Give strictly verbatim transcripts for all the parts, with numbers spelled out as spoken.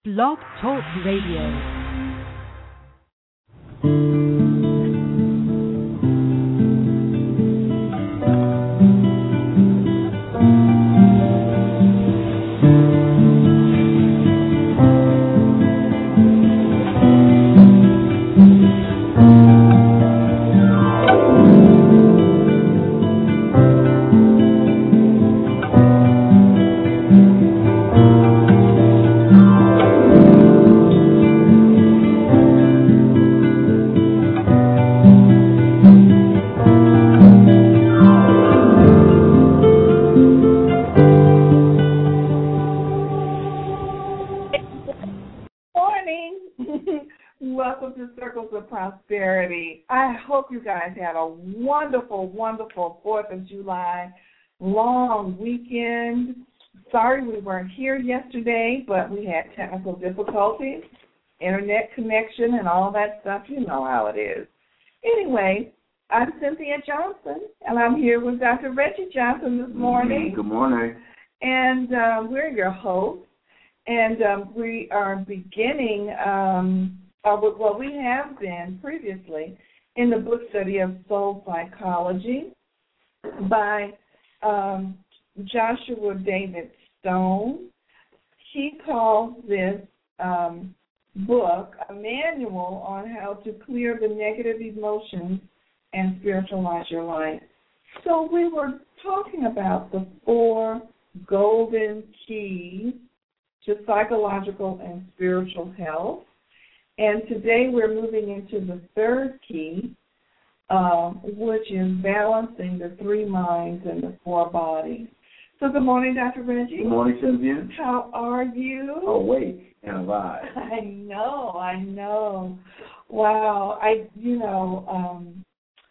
Blog Talk Radio. Prosperity. I hope you guys had a wonderful, wonderful fourth of July long weekend. Sorry we weren't here yesterday, but we had technical difficulties, internet connection, and all that stuff. You know how it is. Anyway, I'm Cynthia Johnson, and I'm here with Doctor Reggie Johnson this morning. Good morning. And uh, we're your hosts, and um, we are beginning... Um, Uh, well, we have been previously in the book study of soul psychology by um, Joshua David Stone. He calls this um, book a manual on how to clear the negative emotions and spiritualize your life. So we were talking about the four golden keys to psychological and spiritual health. And today we're moving into the third key, um, which is balancing the three minds and the four bodies. So good morning, Doctor Reggie. Good morning, Cynthia. How are you? Awake and alive. I know, I know. Wow. I, you know, um,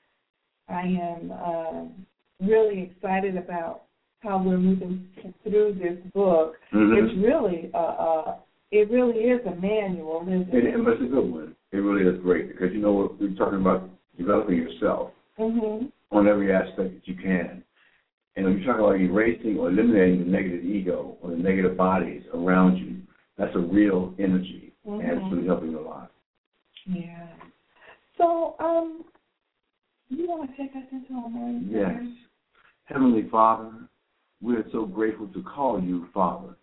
I am uh, really excited about how we're moving through this book. Mm-hmm. It's really a, a It really is a manual, isn't it? It, it's a good one. It really is great because, you know, we're talking about developing yourself mm-hmm. on every aspect that you can. And when you're talking about erasing or eliminating the negative ego or the negative bodies around you, that's a real energy, mm-hmm. and it's really helping a lot. Yeah. So, um, you want to take us into our morning prayer? Yes. Heavenly Father, we are so grateful to call you Father.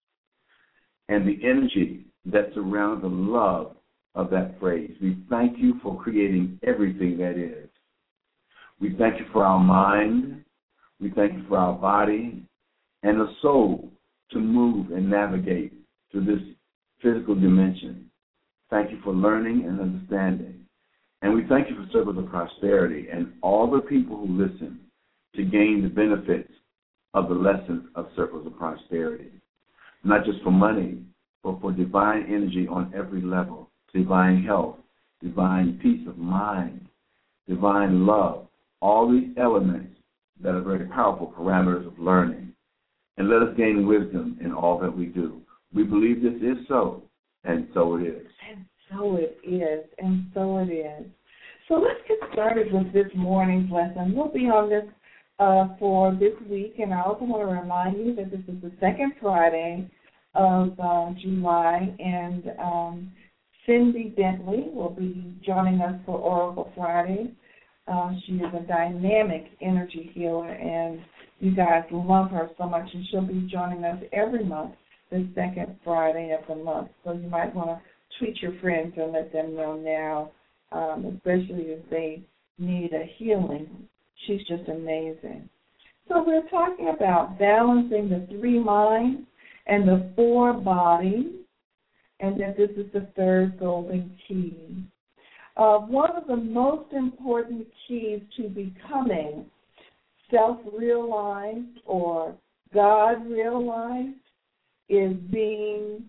And the energy that surrounds the love of that phrase. We thank you for creating everything that is. We thank you for our mind. We thank you for our body and the soul to move and navigate through this physical dimension. Thank you for learning and understanding. And we thank you for Circles of Prosperity and all the people who listen to gain the benefits of the lessons of Circles of Prosperity. Not just for money, but for divine energy on every level, divine health, divine peace of mind, divine love, all these elements that are very powerful parameters of learning. And let us gain wisdom in all that we do. We believe this is so, and so it is. And so it is, and so it is. So let's get started with this morning's lesson. We'll be on this uh, for this week, and I also want to remind you that this is the second Friday of uh, July, and um, Cindy Bentley will be joining us for Oracle Friday. Uh, she is a dynamic energy healer, and you guys love her so much, and she'll be joining us every month, the second Friday of the month. So you might want to tweet your friends and let them know now, um, especially if they need a healing. She's just amazing. So we're talking about balancing the three minds and the four bodies, and that this is the third golden key. Uh, one of the most important keys to becoming self-realized or God-realized is being,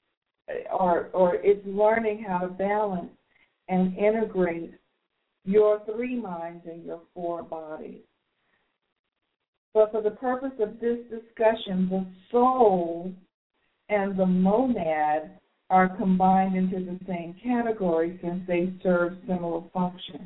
or or is learning how to balance and integrate your three minds and your four bodies. But for the purpose of this discussion, the soul and the monad are combined into the same category since they serve similar functions.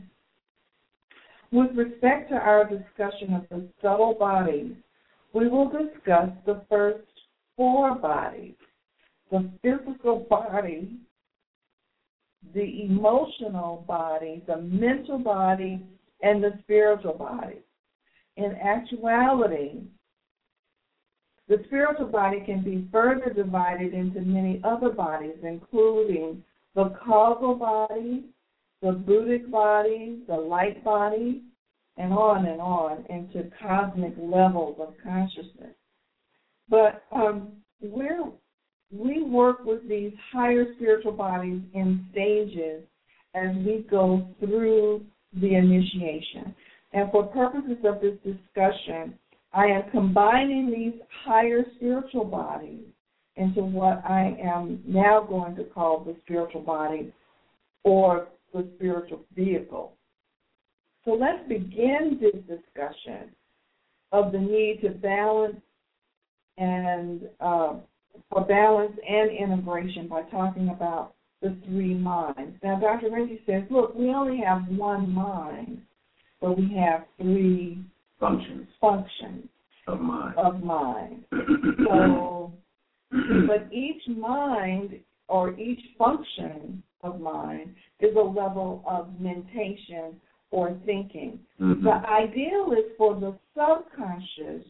With respect to our discussion of the subtle bodies, we will discuss the first four bodies, the physical body, the emotional body, the mental body, and the spiritual body. In actuality, the spiritual body can be further divided into many other bodies, including the causal body, the Buddhic body, the light body, and on and on into cosmic levels of consciousness. But um, we're, we work with these higher spiritual bodies in stages as we go through the initiation. And for purposes of this discussion, I am combining these higher spiritual bodies into what I am now going to call the spiritual body or the spiritual vehicle. So let's begin this discussion of the need to balance and uh, for balance and integration by talking about the three minds. Now, Doctor Renji says, look, we only have one mind, but we have three functions functions of mind. Of mind. So, but each mind or each function of mind is a level of mentation or thinking. Mm-hmm. The ideal is for the subconscious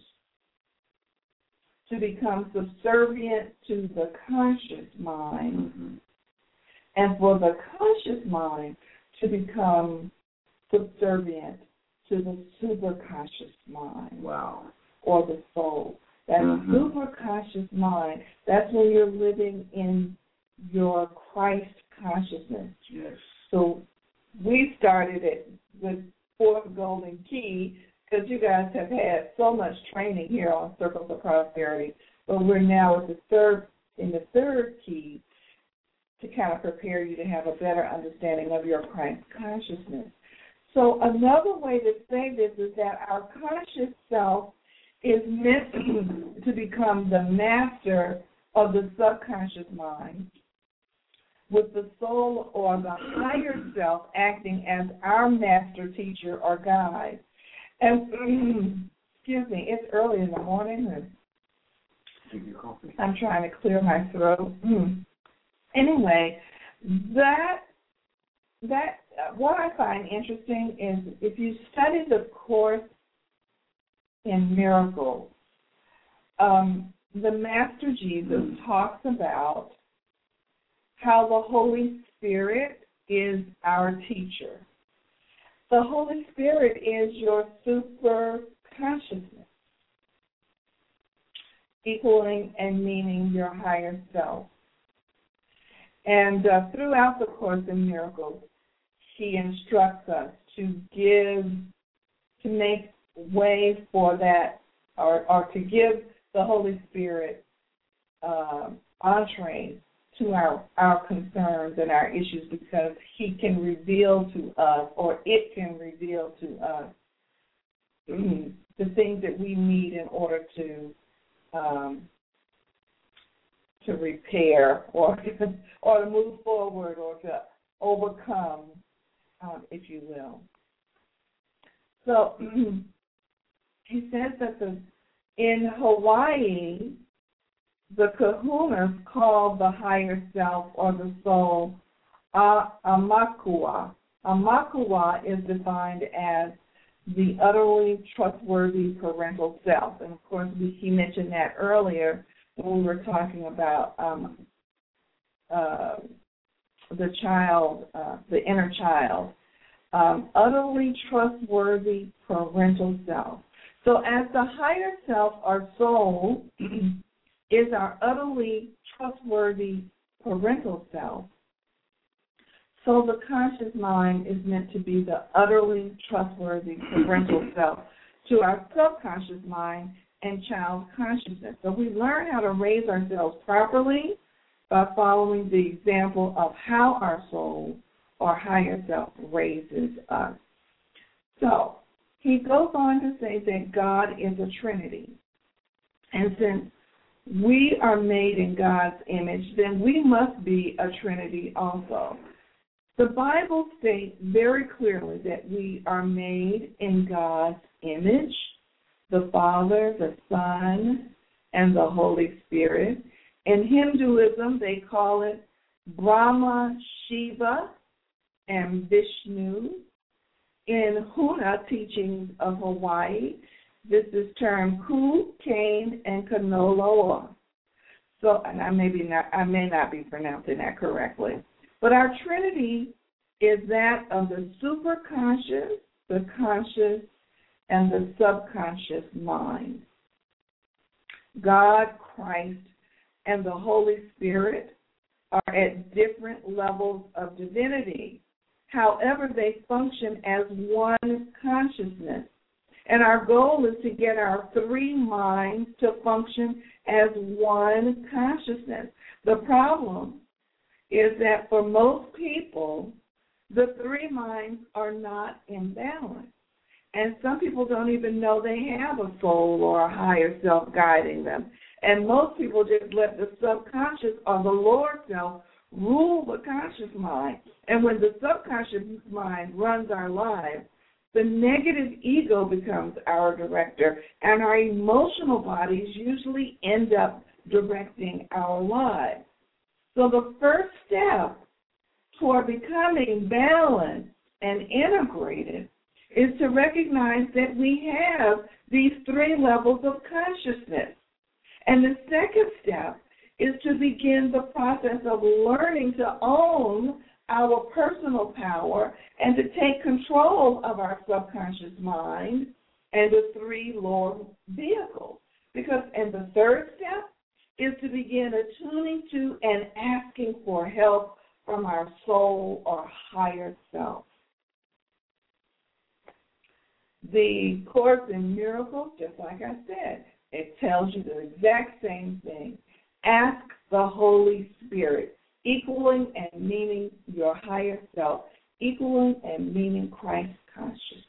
to become subservient to the conscious mind, mm-hmm. and for the conscious mind to become subservient to the superconscious mind. Wow. Or the soul. That mm-hmm. superconscious mind, that's when you're living in your Christ consciousness. Yes. So we started it with Fourth Golden Key because you guys have had so much training here on Circles of Prosperity, but we're now at the third, in the third key to kind of prepare you to have a better understanding of your Christ consciousness. So another way to say this is that our conscious self is meant to become the master of the subconscious mind, with the soul or the higher self acting as our master teacher or guide. And, excuse me, it's early in the morning, and I'm trying to clear my throat. Anyway, that that what I find interesting is if you study the Course in Miracles, um, the Master Jesus talks about how the Holy Spirit is our teacher. The Holy Spirit is your super consciousness, equaling and meaning your higher self. And uh, throughout the Course in Miracles, he instructs us to give, to make way for that, or, or to give the Holy Spirit uh, entree to our, our concerns and our issues, because he can reveal to us, or it can reveal to us, mm, the things that we need in order to um, to repair or or to move forward or to overcome, um, if you will. So he says that the in Hawaii, the kahunas call the higher self or the soul uh, Amakua. Amakua is defined as the utterly trustworthy parental self. And, of course, we, he mentioned that earlier when we were talking about um, uh, the child, uh, the inner child. Um, utterly trustworthy parental self. So as the higher self, our soul, is our utterly trustworthy parental self, so the conscious mind is meant to be the utterly trustworthy parental self to our subconscious mind and child consciousness. So we learn how to raise ourselves properly by following the example of how our soul or higher self raises us. So he goes on to say that God is a Trinity. And since we are made in God's image, then we must be a Trinity also. The Bible states very clearly that we are made in God's image, the Father, the Son, and the Holy Spirit. In Hinduism, they call it Brahma, Shiva, and Vishnu. In Huna teachings of Hawaii, this is termed Ku, Kane, and Kanoloa. So, and I may be not, I may not be pronouncing that correctly, but our Trinity is that of the superconscious, the conscious, and the subconscious mind. God, Christ, and the Holy Spirit are at different levels of divinity. However, they function as one consciousness. And our goal is to get our three minds to function as one consciousness. The problem is that for most people, the three minds are not in balance. And some people don't even know they have a soul or a higher self guiding them. And most people just let the subconscious or the lower self rule the conscious mind. And when the subconscious mind runs our lives, the negative ego becomes our director, and our emotional bodies usually end up directing our lives. So the first step toward becoming balanced and integrated is to recognize that we have these three levels of consciousness. And the second step is to begin the process of learning to own our personal power and to take control of our subconscious mind and the three lower vehicles. Because, and the third step is to begin attuning to and asking for help from our soul or higher self. The Course in Miracles, just like I said, it tells you the exact same thing. Ask the Holy Spirit, equaling and meaning your higher self, equaling and meaning Christ conscious.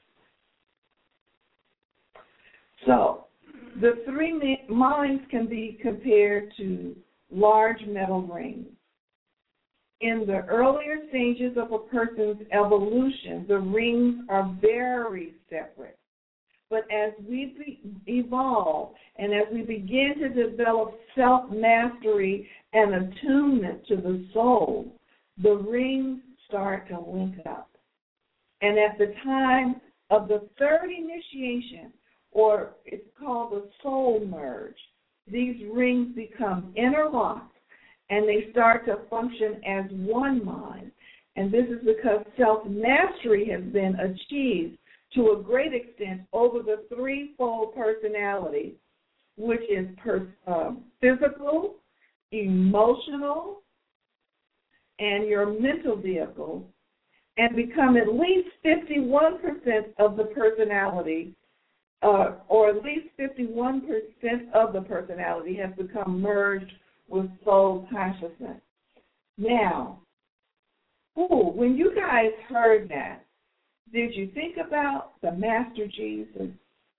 So, the three minds can be compared to large metal rings. In the earlier stages of a person's evolution, the rings are very separate. But as we be, evolve and as we begin to develop self-mastery and attunement to the soul, the rings start to link up. And at the time of the third initiation, or it's called the soul merge, these rings become interlocked and they start to function as one mind. And this is because self-mastery has been achieved to a great extent over the threefold personality, which is per, uh, physical, emotional, and your mental vehicle, and become at least fifty-one percent of the personality, uh, or at least fifty-one percent of the personality has become merged with soul consciousness. Now, ooh, when you guys heard that, did you think about the Master Jesus?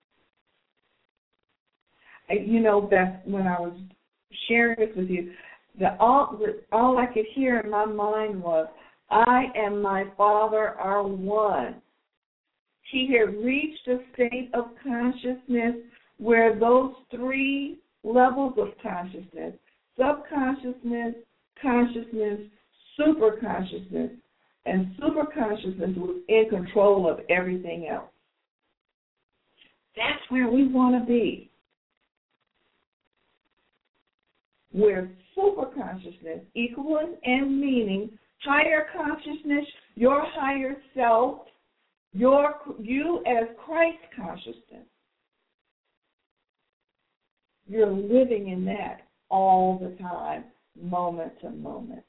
You know, that when I was sharing this with you, the all, the, all I could hear in my mind was, I and my Father are one. He had reached a state of consciousness where those three levels of consciousness, subconsciousness, consciousness, superconsciousness, and superconsciousness was in control of everything else. That's where we want to be. Where superconsciousness, equaling and meaning, higher consciousness, your higher self, your you as Christ consciousness. You're living in that all the time, moment to moment.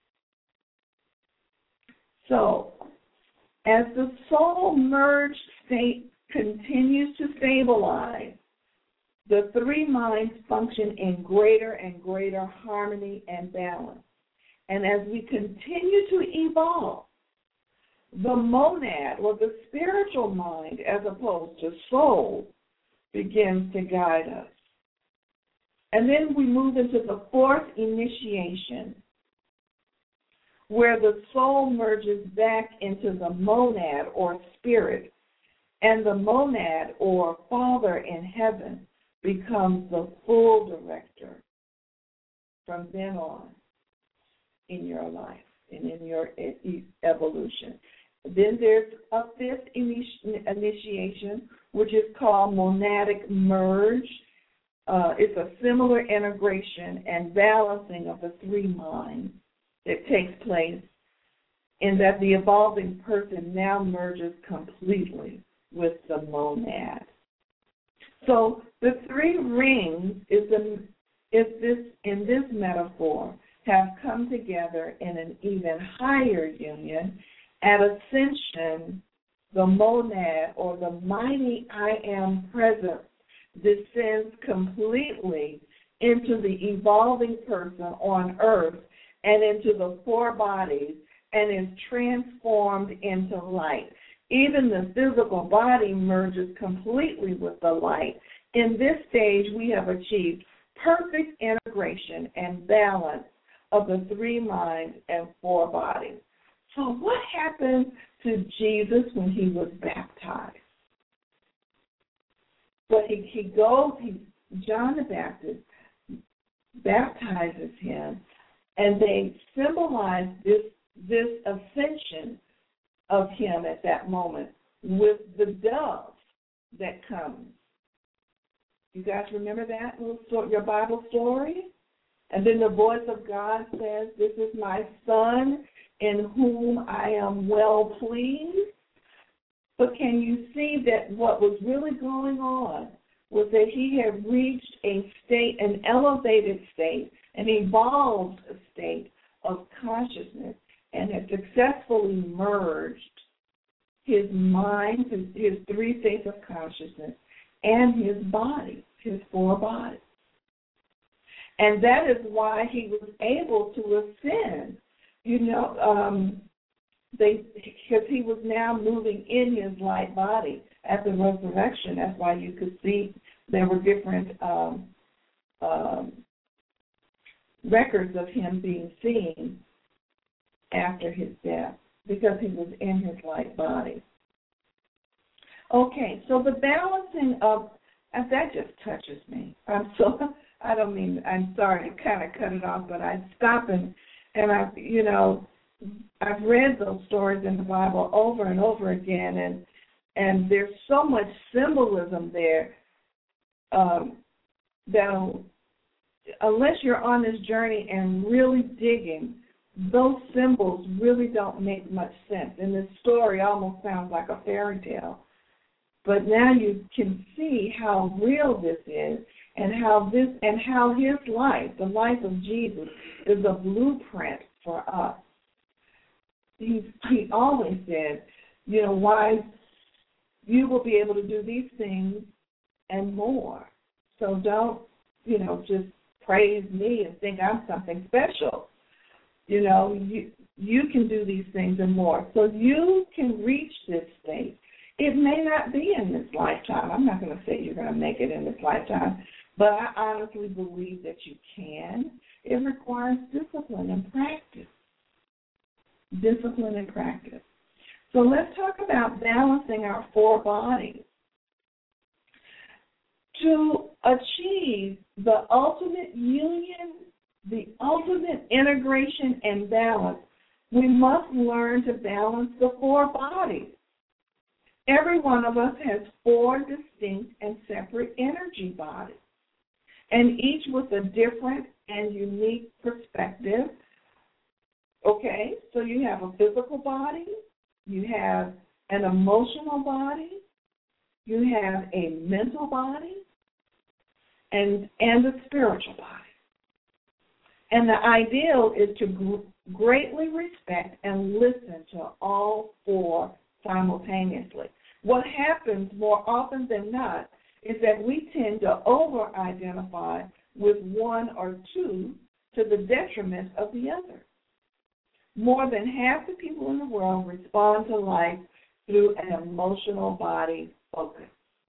So, as the soul merged state continues to stabilize, the three minds function in greater and greater harmony and balance. And as we continue to evolve, the monad, or the spiritual mind, as opposed to soul, begins to guide us. And then we move into the fourth initiation, where the soul merges back into the monad, or spirit, and the monad, or Father in heaven, becomes the full director. from then on in your life and in your evolution. Then there's a fifth initiation, which is called monadic merge. Uh, it's a similar integration and balancing of the three minds that takes place in that the evolving person now merges completely with the monad. So the three rings is, a, is this in this metaphor have come together in an even higher union. At ascension, the monad, or the mighty I Am presence, descends completely into the evolving person on earth and into the four bodies and is transformed into light. Even the physical body merges completely with the light. In this stage, we have achieved perfect integration and balance of the three minds and four bodies. So what happened to Jesus when he was baptized? Well, he, he goes, he, John the Baptist baptizes him, and they symbolize this, this ascension of him at that moment with the dove that comes. You guys remember that little story, your Bible story? And then the voice of God says, "This is my son in whom I am well pleased." But can you see that what was really going on was that he had reached a state, an elevated state, an evolved state of consciousness, and had successfully merged his mind, his, his three states of consciousness, and his body, his four bodies. And that is why he was able to ascend. You know, um, they because he was now moving in his light body at the resurrection. That's why you could see there were different um, um, records of him being seen after his death, because he was in his light body. Okay, so the balancing of, and that just touches me. I'm so, I don't mean, I'm sorry to kind of cut it off, but I stop and, and I, you know, I've read those stories in the Bible over and over again, and and there's so much symbolism there um, that unless you're on this journey and really digging, those symbols really don't make much sense. And this story almost sounds like a fairy tale. But now you can see how real this is, and how this and how his life, the life of Jesus, is a blueprint for us. He he always said, you know, why you will be able to do these things and more. So don't, you know, just praise me and think I'm something special. You know, you you can do these things and more. So you can reach this state. It may not be in this lifetime. I'm not going to say you're going to make it in this lifetime, but I honestly believe that you can. It requires discipline and practice. Discipline and practice. So let's talk about balancing our four bodies. To achieve the ultimate union, the ultimate integration and balance, we must learn to balance the four bodies. Every one of us has four distinct and separate energy bodies, and each with a different and unique perspective. Okay, so you have a physical body, you have an emotional body, you have a mental body, and, and a spiritual body. And the ideal is to gr- greatly respect and listen to all four simultaneously. What happens more often than not is that we tend to over-identify with one or two to the detriment of the other. More than half the people in the world respond to life through an emotional body focus.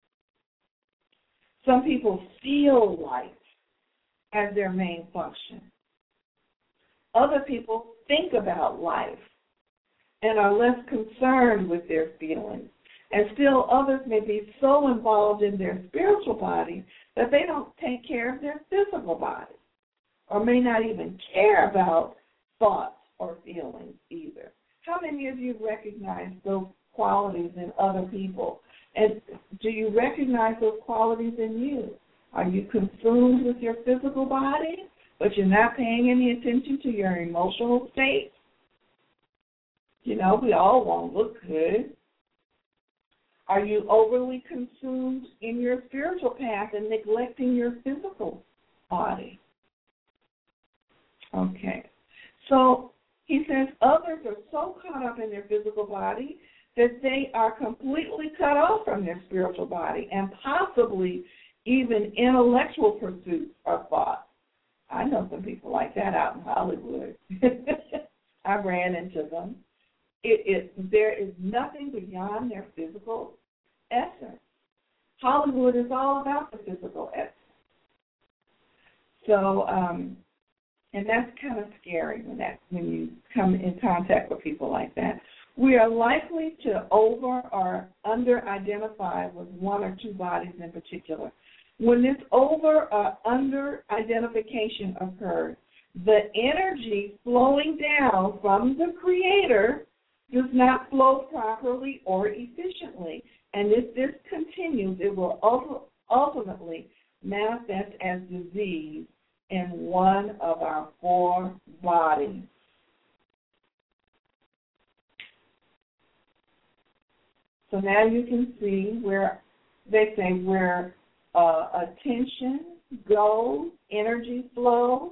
Some people feel life as their main function. Other people think about life and are less concerned with their feelings. And still others may be so involved in their spiritual body that they don't take care of their physical body. or may not even care about thoughts or feelings either. How many of you recognize those qualities in other people? And do you recognize those qualities in you? Are you consumed with your physical body, but you're not paying any attention to your emotional state? You know, we all want to look good. Are you overly consumed in your spiritual path and neglecting your physical body? Okay. So he says others are so caught up in their physical body that they are completely cut off from their spiritual body and possibly even intellectual pursuits or thoughts. I know some people like that out in Hollywood. I ran into them. It, it, there is nothing beyond their physical essence. Hollywood is all about the physical essence. So, um, and that's kind of scary when that when you come in contact with people like that. We are likely to over or under-identify with one or two bodies in particular. When this over or under-identification occurs, the energy flowing down from the Creator does not flow properly or efficiently. And if this continues, it will ultimately manifest as disease in one of our four bodies. So now you can see where they say where uh, attention goes, energy flows,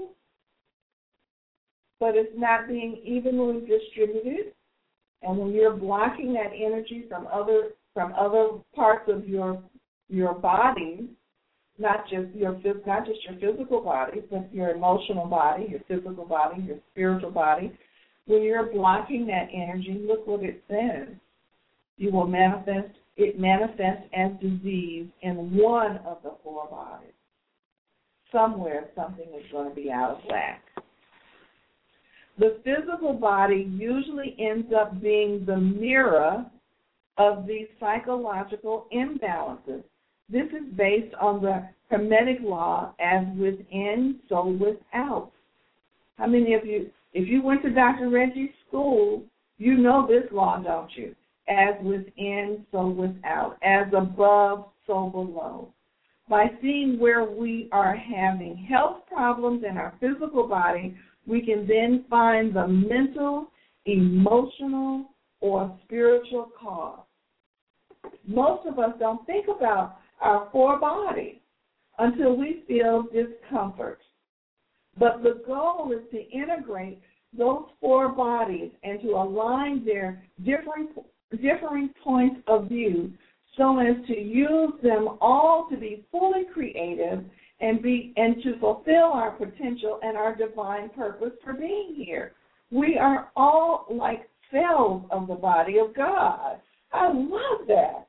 but it's not being evenly distributed. And when you're blocking that energy from other from other parts of your your body, not just your not just your physical body, but your emotional body, your physical body, your spiritual body, when you're blocking that energy, look what it says. You will manifest it manifests as disease in one of the four bodies. Somewhere something is going to be out of whack. The physical body usually ends up being the mirror of these psychological imbalances. This is based on the Hermetic law, as within, so without. How many of you, if you went to Doctor Reggie's school, you know this law, don't you? As within, so without. As above, so below. By seeing where we are having health problems in our physical body, we can then find the mental, emotional, or spiritual cause. Most of us don't think about our four bodies until we feel discomfort. But the goal is to integrate those four bodies and to align their differing, differing points of view so as to use them all to be fully creative and be and to fulfill our potential and our divine purpose for being here. We are all like cells of the body of God. I love that.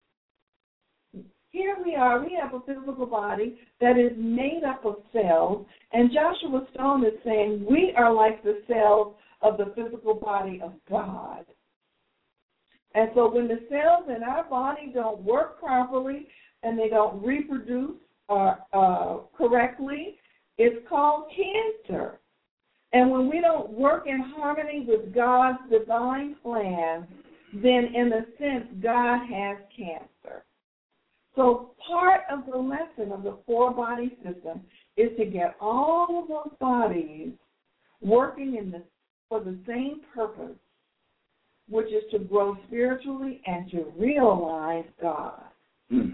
Here we are. We have a physical body that is made up of cells, and Joshua Stone is saying we are like the cells of the physical body of God. And so when the cells in our body don't work properly and they don't reproduce uh, uh, correctly, it's called cancer. And when we don't work in harmony with God's divine plan, then in a sense, God has cancer. So part of the lesson of the four-body system is to get all of those bodies working in the, for the same purpose, which is to grow spiritually and to realize God. Mm.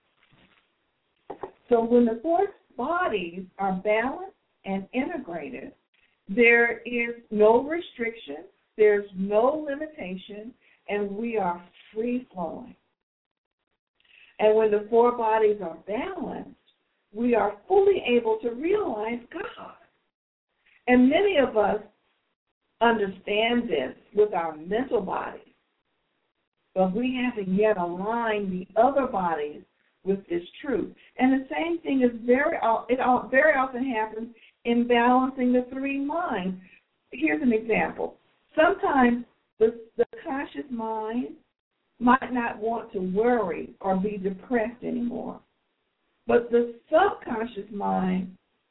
So when the four bodies are balanced and integrated, there is no restriction, there's no limitation, and we are free-flowing. And when the four bodies are balanced, we are fully able to realize God. And many of us understand this with our mental bodies, but we haven't yet aligned the other bodies with this truth. And the same thing is very, it very often happens in balancing the three minds. Here's an example. Sometimes the, the conscious mind might not want to worry or be depressed anymore, but the subconscious mind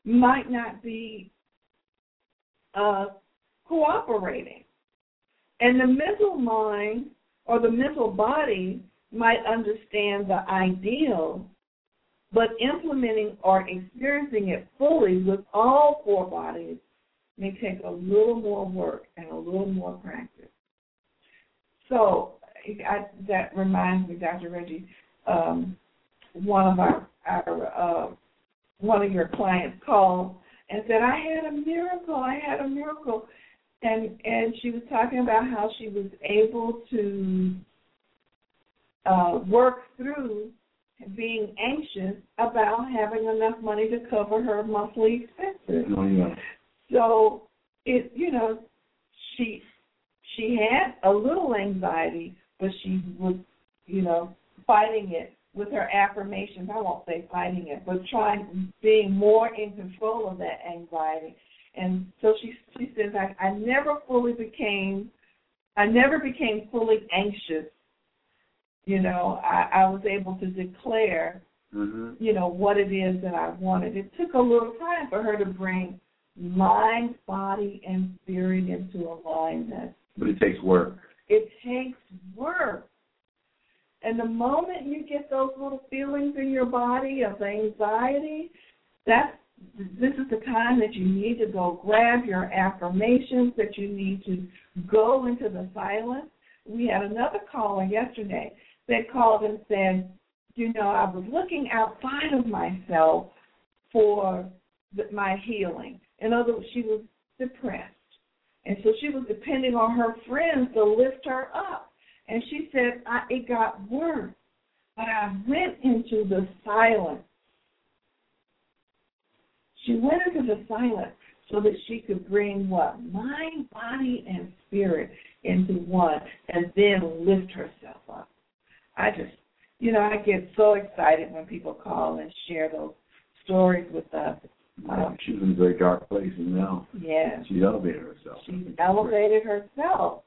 might not be uh, cooperating. And the mental mind or the mental body might understand the ideal, but implementing or experiencing it fully with all four bodies may take a little more work and a little more practice. So I, that reminds me, Doctor Reggie, um, one of our, our uh, one of your clients called and said, I had a miracle, I had a miracle. And and she was talking about how she was able to uh, work through being anxious about having enough money to cover her monthly expenses. Oh, yeah. So it, you know, she she had a little anxiety, but she was, you know, fighting it with her affirmations. I won't say fighting it, but trying, being more in control of that anxiety. And so she she says, I, I never fully became, I never became fully anxious. You know, I, I was able to declare, mm-hmm. you know, what it is that I wanted. It took a little time for her to bring mind, body, and spirit into alignment. But it takes work. It takes work. And the moment you get those little feelings in your body of anxiety, that's this is the time that you need to go grab your affirmations, that you need to go into the silence. We had another caller yesterday that called and said, you know, I was looking outside of myself for the, my healing. In other words, she was depressed. And so she was depending on her friends to lift her up. And she said, I, it got worse. But I went into the silence. She went into the silence so that she could bring what? Mind, body, and spirit into one and then lift herself up. I just, you know, I get so excited when people call and share those stories with us. Um, She's in a very dark place, and now yeah. she's elevated herself. She's elevated herself.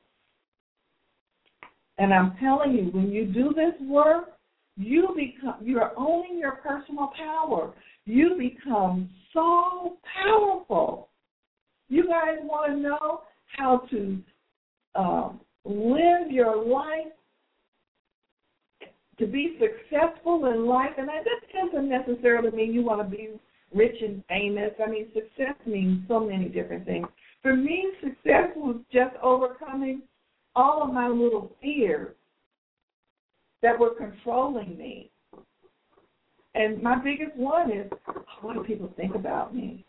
And I'm telling you, when you do this work, you become, you're owning your personal power. You become so powerful. You guys want to know how to um, live your life, to be successful in life, and that doesn't necessarily mean you want to be rich and famous. I mean, success means so many different things. For me, success was just overcoming all of my little fears that were controlling me. And my biggest one is, what do people think about me?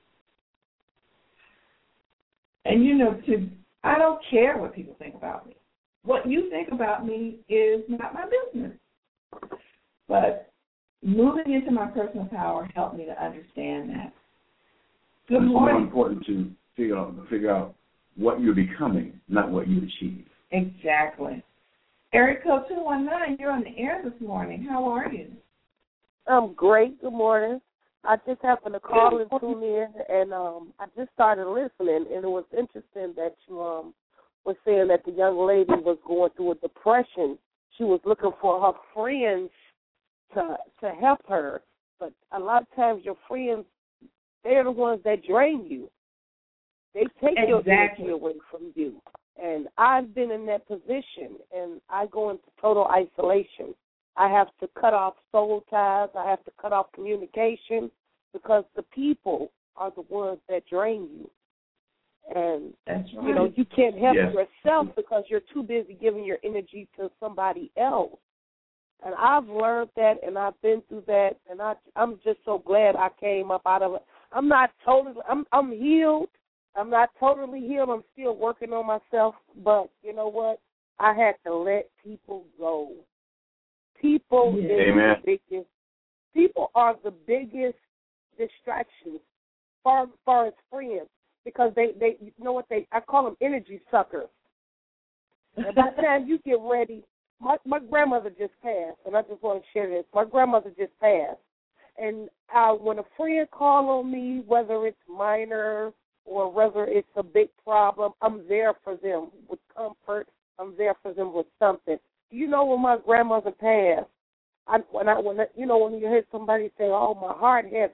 And, you know, to I don't care what people think about me. What you think about me is not my business. But moving into my personal power helped me to understand that. Good it's morning. more important to figure out, figure out what you're becoming, not what you achieve. Exactly. Area code two one nine, you're on the air this morning. How are you? I'm great. Good morning. I just happened to call and tune in, and um, I just started listening, and it was interesting that you um, was saying that the young lady was going through a depression. She was looking for her friends to to help her, but a lot of times your friends, they're the ones that drain you. They take exactly. your energy away from you. And I've been in that position, and I go into total isolation. I have to cut off soul ties. I have to cut off communication because the people are the ones that drain you. And, That's right. you know, you can't help yes. yourself because you're too busy giving your energy to somebody else. And I've learned that, and I've been through that, and I, I'm just so glad I came up out of it. I'm not totally, I'm, I'm healed. I'm not totally healed. I'm still working on myself. But you know what? I had to let people go. People, Yeah. is Amen. the biggest, people are the biggest distractions far, far as friends because they, they, you know what, they, I call them energy suckers. And by the time you get ready, my, my grandmother just passed, and I just want to share this. My grandmother just passed. And uh, when a friend calls on me, whether it's minor or whether it's a big problem, I'm there for them with comfort. I'm there for them with something. You know, when my grandmother passed, I, when I, when I, you know, when you hear somebody say, "Oh, my heart heavy,"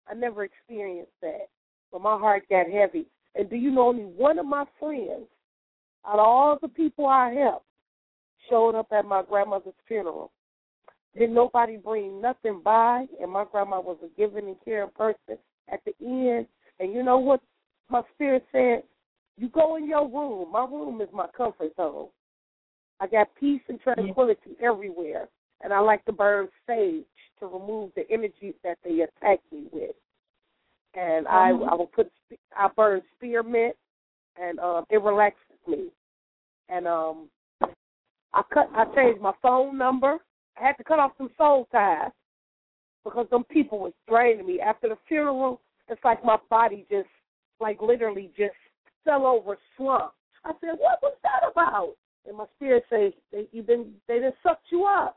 I never experienced that. But my heart got heavy. And do you know only one of my friends, out of all the people I helped, showed up at my grandmother's funeral? Didn't nobody bring nothing by, and my grandma was a giving and caring person at the end. And you know what my spirit said? You go in your room. My room is my comfort zone. I got peace and tranquility everywhere, and I like to burn sage to remove the energies that they attack me with. And I, I will put, I burn spearmint, and um, it relaxes me. And um, I cut, I changed my phone number. I had to cut off some soul ties because them people was draining me. After the funeral, it's like my body just, like literally just fell over, slumped. I said, "What was that about?" And my spirit says, "They, you've been, they done sucked you up."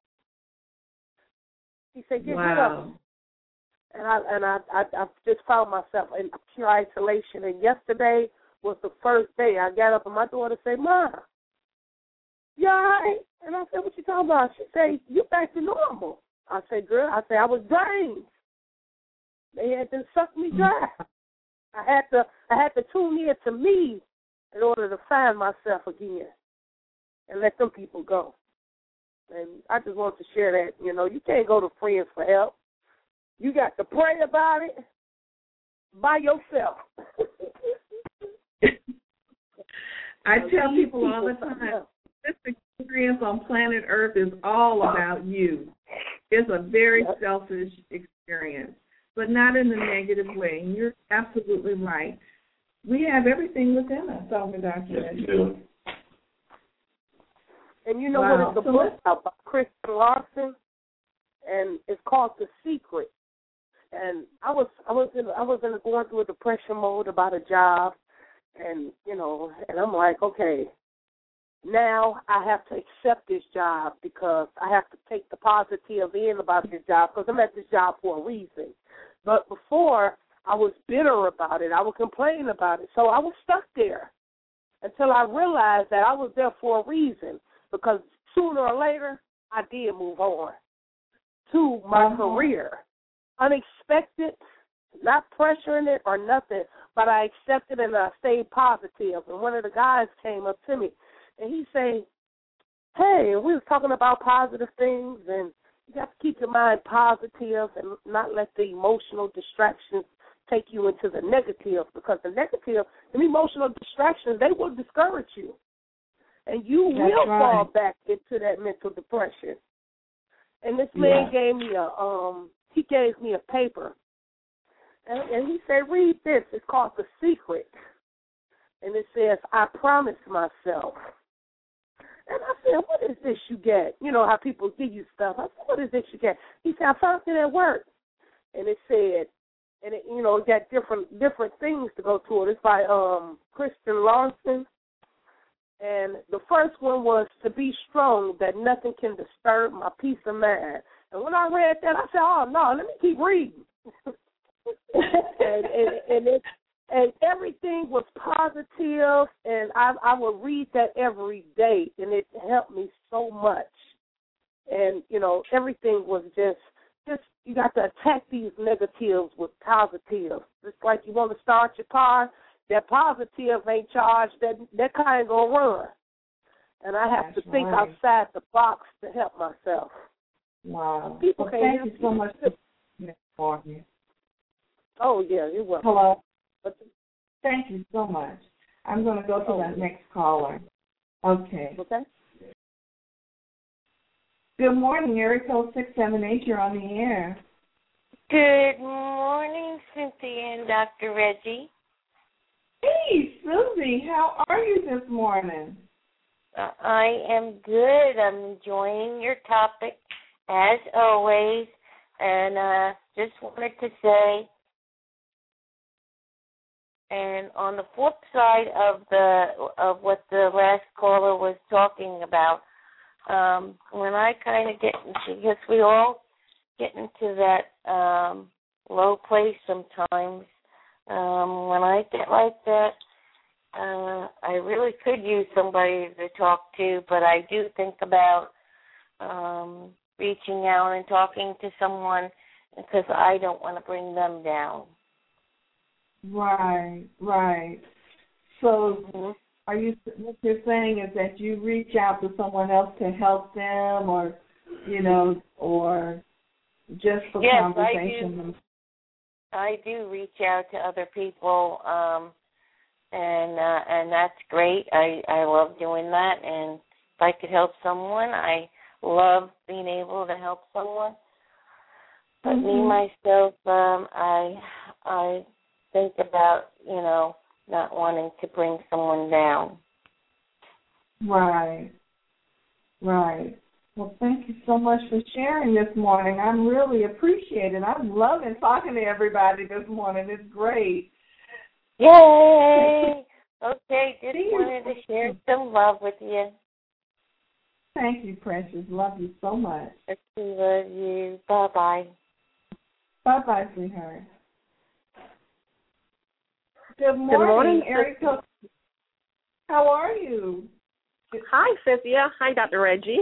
He said, "Get rid of them." And I and I, I I just found myself in pure isolation. And yesterday was the first day I got up and my daughter said, "Mom, you all right?" And I said, "What you talking about?" She said, "You back to normal." I said, "Girl," I said, "I was drained. They had to suck me dry. I had to I had to tune in to me in order to find myself again and let them people go." And I just want to share that, you know, you can't go to friends for help. You got to pray about it by yourself. I tell people all the time, this experience on planet Earth is all about you. It's a very selfish experience, but not in a negative way. And you're absolutely right. We have everything within us, over Doctor Yes, we do. And you know Wow. what is the book about Kristen Larson? And it's called The Secret. And I was I was in I was in going through a depression mode about a job, and you know, and I'm like, okay, now I have to accept this job because I have to take the positive in about this job because I'm at this job for a reason. But before, I was bitter about it. I would complain about it. So I was stuck there until I realized that I was there for a reason because sooner or later, I did move on to my uh-huh. career. Unexpected, not pressuring it or nothing, but I accepted and I stayed positive. And one of the guys came up to me, and he said, "Hey," we was talking about positive things, and you have to keep your mind positive and not let the emotional distractions take you into the negative, because the negative and emotional distractions, they will discourage you. And you That's will right. fall back into that mental depression. And this man Yeah. gave me a um he gave me a paper. And, and he said, "Read this. It's called The Secret." And it says, "I promised myself." And I said, "What is this you get?" You know how people give you stuff. I said, "What is this you get?" He said, "I found it at work." And it said, and it, you know, it got different different things to go to it. It's by um Kristen Larson. And the first one was to be strong, that nothing can disturb my peace of mind. And when I read that, I said, "Oh no, let me keep reading." and and and, it, and everything was positive, and I I would read that every day, and it helped me so much. And you know, everything was just just you got to attack these negatives with positives. It's like you want to start your car. That positive ain't charged, that that car ain't gonna run. And I have That's to think right. outside the box to help myself. Wow. People Well, can't thank you so much for me. Oh yeah, you're welcome. Hello. But, Thank you so much. I'm going to go to oh, that next caller. Okay. Okay. Good morning, area code six seven eight. You're on the air. Good morning, Cynthia and Doctor Reggie. Hey, Susie, how are you this morning? Uh, I am good. I'm enjoying your topic, as always. And uh, just wanted to say, and on the flip side of the of what the last caller was talking about, um, when I kind of get into, I guess we all get into that um, low place sometimes. Um, when I get like that, uh, I really could use somebody to talk to, but I do think about um, reaching out and talking to someone because I don't want to bring them down. Right, right. So Mm-hmm. are you, what you're saying is that you reach out to someone else to help them, or, you know, or just for yes, conversation? I do. I do reach out to other people, um, and uh, and that's great. I, I love doing that, and if I could help someone, I love being able to help someone. But mm-hmm. me, myself, um, I I think about, you know, not wanting to bring someone down. Right, right. Well, thank you so much for sharing this morning. I'm really appreciating it. I'm loving talking to everybody this morning. It's great. Yay! Okay, just wanted to share some love with you. Thank you, Precious. Love you so much. I love you. Bye-bye. Bye-bye, sweetheart. Good morning, Good morning, Erica. How are you? Hi, Cynthia. Hi, Doctor Reggie.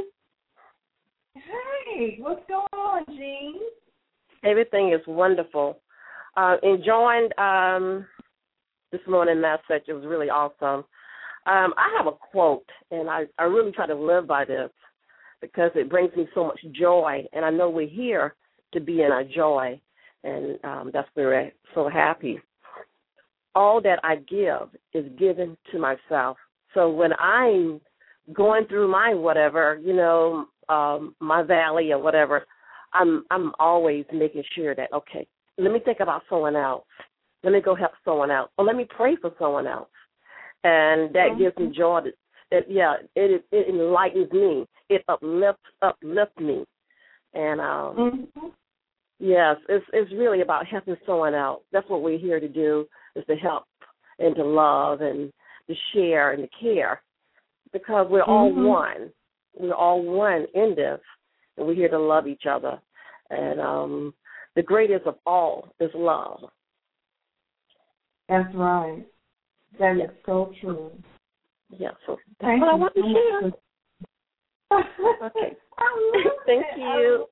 Hey, what's going on, Jean? Everything is wonderful. Uh, enjoying um, this morning message. It was really awesome. Um, I have a quote, and I, I really try to live by this because it brings me so much joy, and I know we're here to be in our joy, and um, that's why we're so happy. All that I give is given to myself. So when I'm going through my whatever, you know, um, my valley or whatever, I'm I'm always making sure that, okay, let me think about someone else. Let me go help someone else. Or let me pray for someone else. And that mm-hmm. gives me joy. That, that, yeah, it it enlightens me. It uplifts uplifts me. And, um, mm-hmm. yes, it's it's really about helping someone else. That's what we're here to do, is to help and to love and to share and to care, because we're all mm-hmm. one. We're all one in this, and we're here to love each other. And um, the greatest of all is love. That's right. That yes. is so true. Yeah, so that's Thank what I you want to so share. Okay. Thank it. you.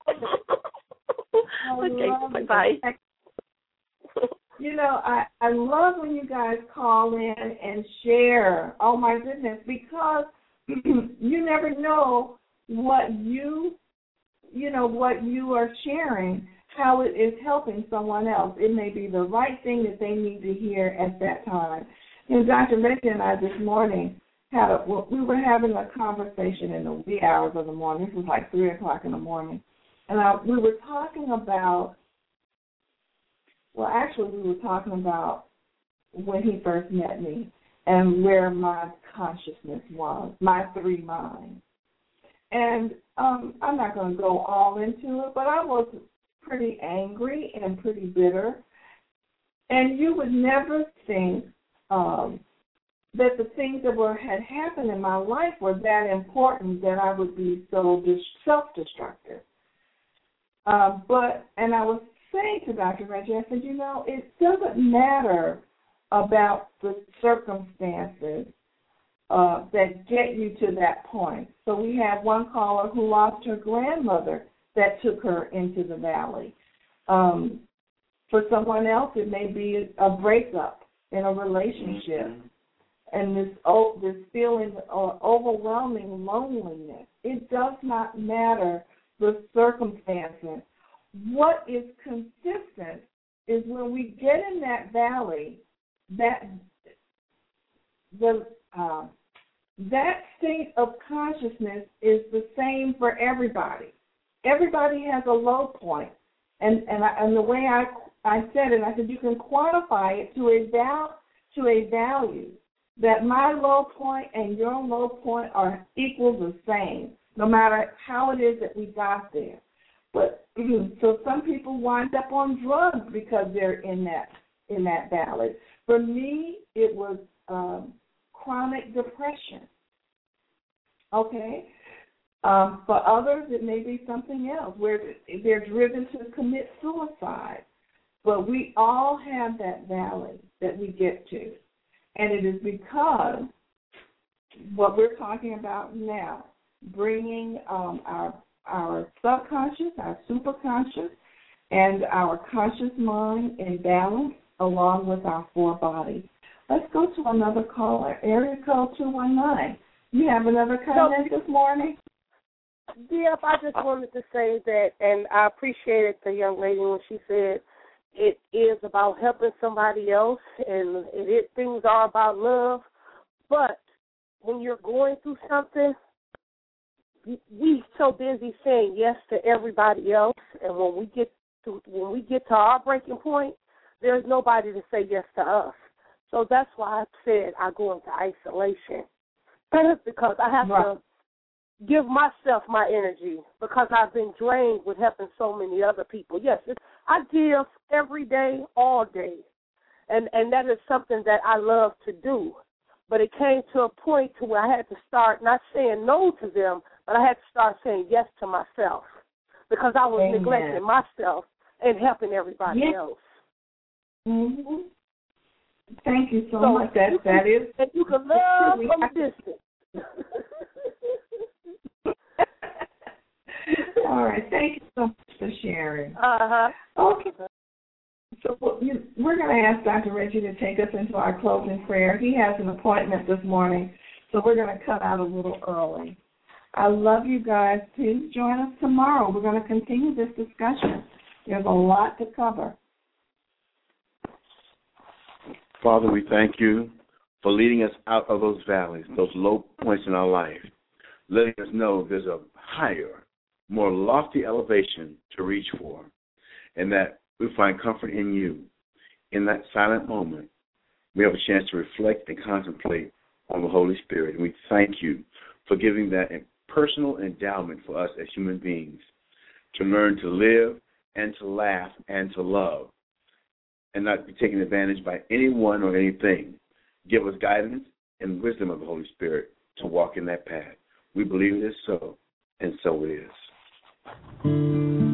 Okay, bye-bye. You know, I, I love when you guys call in and share. Oh, my goodness, because you never know what you, you know, what you are sharing, how it is helping someone else. It may be the right thing that they need to hear at that time. You know, Doctor Reggie and I this morning had a, we were having a conversation in the wee hours of the morning. This was like three o'clock in the morning. And I, we were talking about, well, actually we were talking about when he first met me and where my consciousness was, my three minds. And um, I'm not going to go all into it, but I was pretty angry and pretty bitter. And you would never think um, that the things that were had happened in my life were that important that I would be so dis- self-destructive. Uh, but, and I was saying to Doctor Reggie, I said, you know, it doesn't matter about the circumstances uh, that get you to that point. So we had one caller who lost her grandmother that took her into the valley. Um, for someone else, it may be a breakup in a relationship, mm-hmm. and this oh, this feeling of overwhelming loneliness. It does not matter the circumstances. What is consistent is when we get in that valley, that the uh, that state of consciousness is the same for everybody. Everybody has a low point, and and, I, and the way I I said it, I said you can quantify it to a val to a value that my low point and your low point are equal the same, no matter how it is that we got there. But so some people wind up on drugs because they're in that in that valley. For me, it was um, chronic depression. Okay. Um, for others, it may be something else where they're driven to commit suicide. But we all have that valley that we get to. And it is because what we're talking about now, bringing um, our our subconscious, our superconscious, and our conscious mind in balance along with our four bodies. Let's go to another caller, area code two one nine. You have another comment this morning? Yep, I just wanted to say that, and I appreciated the young lady when she said it is about helping somebody else, and it, it, things are about love. But when you're going through something, we so busy saying yes to everybody else, and when we get to when we get to our breaking point, there's nobody to say yes to us. So that's why I said I go into isolation, because I have right. to give myself my energy, because I've been drained with helping so many other people. Yes, it's, I give every day, all day, and and that is something that I love to do. But it came to a point to where I had to start not saying no to them, but I had to start saying yes to myself, because I was Amen. neglecting myself and helping everybody yes. else. Mm-hmm. Thank you so, so much. That that is. And you can love from a distance. All right. Thank you so much for sharing. Uh huh. Okay. So we're going to ask Doctor Reggie to take us into our closing prayer. He has an appointment this morning, so we're going to cut out a little early. I love you guys. Please join us tomorrow. We're going to continue this discussion. There's a lot to cover. Father, we thank you for leading us out of those valleys, those low points in our life, letting us know there's a higher, more lofty elevation to reach for, and that we find comfort in you. In that silent moment, we have a chance to reflect and contemplate on the Holy Spirit, and we thank you for giving that personal endowment for us as human beings to learn to live and to laugh and to love, and not be taken advantage by anyone or anything. Give us guidance and wisdom of the Holy Spirit to walk in that path. We believe it is so, and so it is.